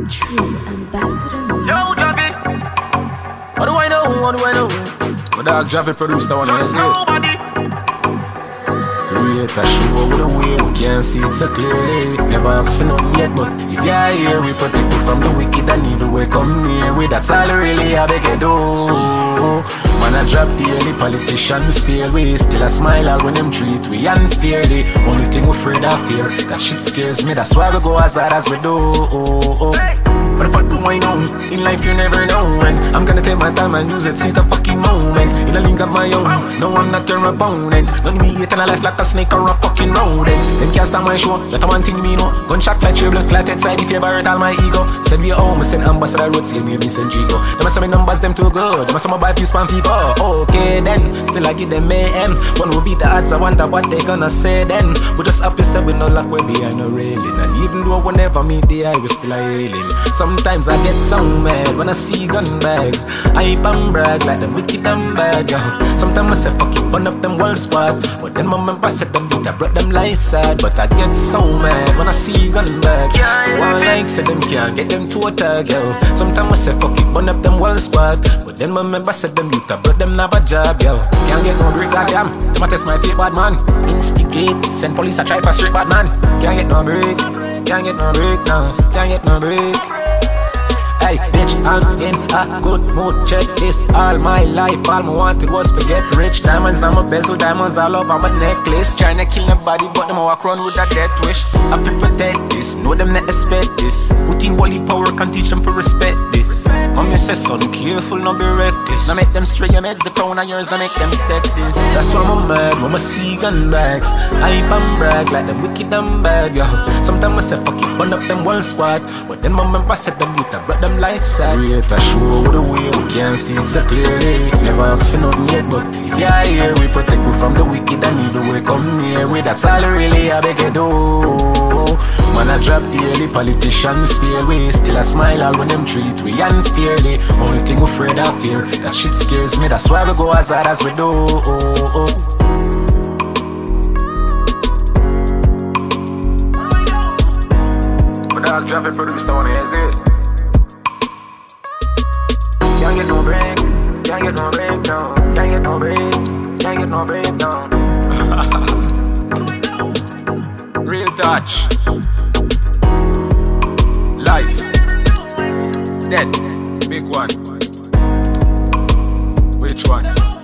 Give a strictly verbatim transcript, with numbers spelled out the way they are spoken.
True Ambassador Music. Yo, Javi. What do I know? What do I know? My dog Javi produced that one, Just is it? nobody. Create a show with a way we can't see it so clearly. Never ask for nothing yet, but if you're here, we protect you from the wicked and evil. We come near with that's all really I beg you do. Man, I drop the early politicians fail. We still a smile all when them treat we unfairly. Only thing we afraid of fear, that shit scares me. That's why we go as hard as we do. But if I do I know, in life you never know. And I'm gonna take my time and use it, seize the fucking moment. In a link of my own, no I'm not your opponent. None of me hate and a life like a snake or a fucking rodent. Them can't stop my show, that one thing me know. Gunshot like your blood clotted side if you ever hurt all my ego. Send me home, send ambassador road, save me Vincent Gigo. Them must have me numbers, them too good. Them must have my buy few spam people. Okay then, still I give them mayhem. One will beat the odds, I wonder what they gonna say then. We just happy said we no luck, we're behind no railing. And even though we never meet the eye, we still a hailing. Sometimes I get so mad when I see gun bags. I hype and brag like them wicked and bad, yo. Sometimes I say fuck you, burn up them whole squad. But then my member said them dude, I brought them life sad. But I get so mad when I see gun bags. One like say them can't get them to a tag, yo. Sometimes I say fuck you, burn up them whole squad. But then my member said them dude, I brought them have a job, yo. Can't get no break, goddamn. Them a test my fake bad man. Instigate, send police a try for straight bad man. Can't get no break, can't get no break now. Can't get no break. Hey, bitch, I'm in a good mood. Check this, all my life, all I wanted was to get rich. Diamonds now my bezel, diamonds all over my necklace. Tryna kill nobody, but them a walk around with a death wish. I feel protect this, know them not expect this. Put in wally power, can teach them to respect this. Mommy says son, careful, no be reckless. Now make them stray your meds, the crown of yours, now make them take this. That's why I'm mad when I see gun bags. I hype and brag like them wicked and bad, yo. Sometimes I say fuck it, burn up them whole squad. But then my member said them youth, I brought them life sad. Create a show with a way we can't see it so clearly. Never ask for nothing yet, but if you're here, we protect you from the wicked and evil. We come near with that's all really I beg you do. Man, I drop the early politicians fail. We still a smile all when them treat we unfairly. Only thing we afraid of fear, that shit scares me. That's why we go as hard as we do. But I'll drop it, produce the one, is it? Can't get no break, can't get no break, no. Can't get no break, can't get no break, no. Real touch. Life. Dead. Big one. Which one?